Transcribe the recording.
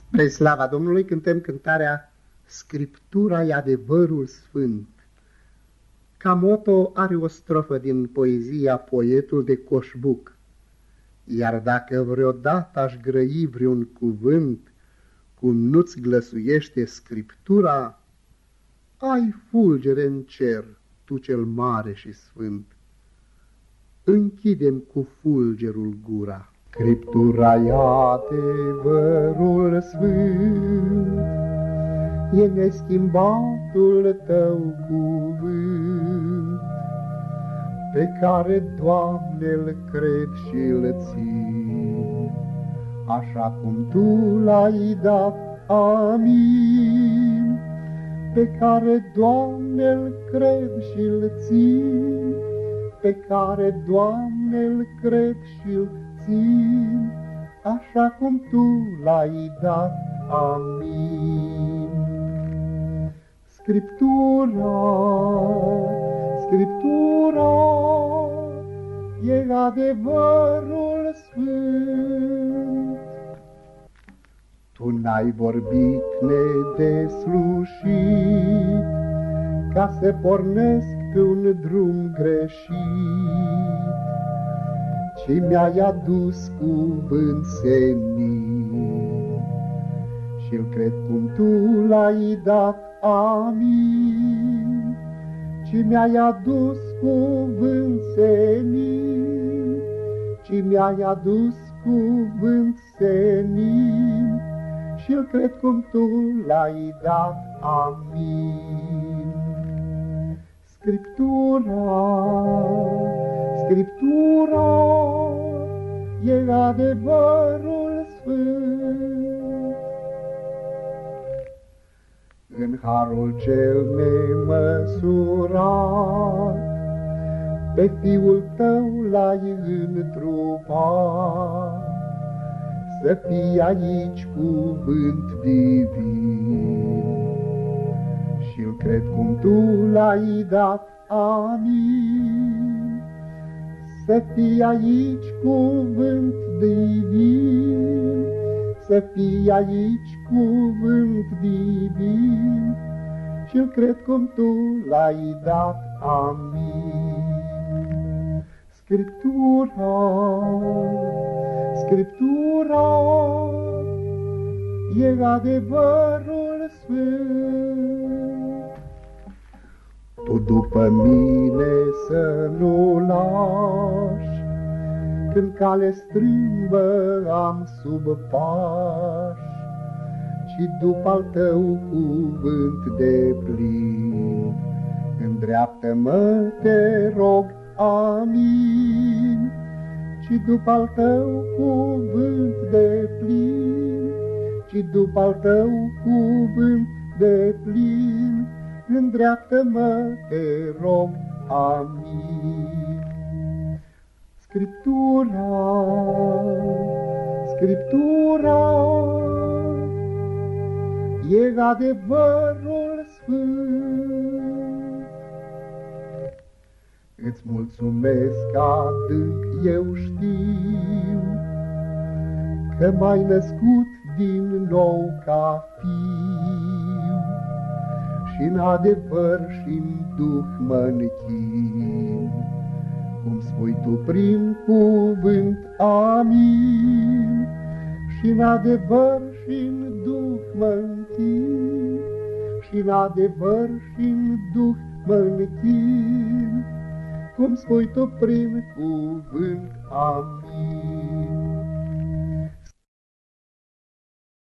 Spre slava Domnului cântăm cântarea Scriptura e adevărul sfânt. Ca moto are o strofă din poezia Poetul de Coșbuc. Iar dacă vreodată aș grăi vreun cuvânt, cum nu-ți glăsuiește Scriptura, ai fulgere în cer, tu cel mare și sfânt. Închidem cu fulgerul gura. Scriptura-i adevărul sfânt, e neschimbatul tău cuvânt, pe care, Doamne, îl cred și îl țin, așa cum Tu l-ai dat, amin, pe care, Doamne, îl cred și îl țin, pe care, Doamne, îl cred și îl țin, așa cum Tu l-ai dat, amin. Scriptura, e adevărul sfânt. Tu n-ai vorbit nedeslușit, ca să pornesc pe un drum greșit, ci mi-ai adus cuvânt senin, și-l cred cum Tu l-ai dat, amin, ci mi-ai adus cuvânt senin, ci mi-ai adus cuvânt senin, și-l cred cum Tu l-ai dat, amin. Scriptura, e adevărul sfânt. În harul cel nemăsurat, pe Fiul Tău l-ai întrupat, să fie aici cuvânt divin, și-l cred cum Tu l-ai dat, amin, să fie aici cuvânt divin, să fie aici cuvânt divin, și-l cred cum Tu l-ai dat, amin. Scriptura, e adevărul sfânt. Tu după mine să nu lași, când cale strâmbă am sub pași, ci după al Tău cuvânt de plin, îndreaptă-mă, te rog, amin, ci după al Tău cuvânt de plin, ci după al Tău cuvânt de plin, îndreaptă-mă, te rog, amin. Scriptura, e adevărul sfânt. Îți mulțumesc adânc, eu știu, că m-ai născut din nou ca fiu, și-n adevăr și-n duh mă închin, cum spui Tu prin cuvânt, amin, și-n adevăr și-n duh mă închin, și-n adevăr și-n duh mă închin, cum spui Tu prin cuvânt, amin.